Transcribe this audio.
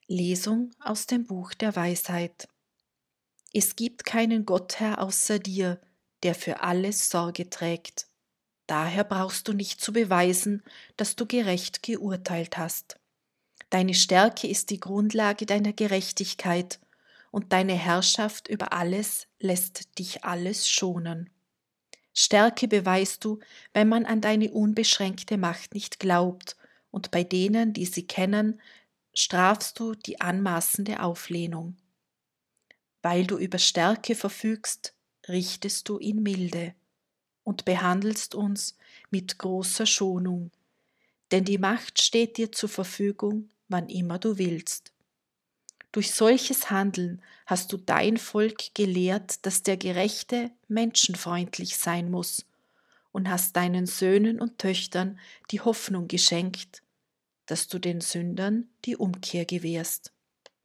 Lesung aus dem Buch der Weisheit. Es gibt keinen Gott, Herr, außer dir, der für alles Sorge trägt. Daher brauchst du nicht zu beweisen, dass du gerecht geurteilt hast. Deine Stärke ist die Grundlage deiner Gerechtigkeit, und deine Herrschaft über alles lässt dich alles schonen. Stärke beweist du, wenn man an deine unbeschränkte Macht nicht glaubt, und bei denen, die sie kennen, strafst du die anmaßende Auflehnung. Weil du über Stärke verfügst, richtest du in Milde und behandelst uns mit großer Schonung, denn die Macht steht dir zur Verfügung, wann immer du willst. Durch solches Handeln hast du dein Volk gelehrt, dass der Gerechte menschenfreundlich sein muss, und hast deinen Söhnen und Töchtern die Hoffnung geschenkt, dass du den Sündern die Umkehr gewährst.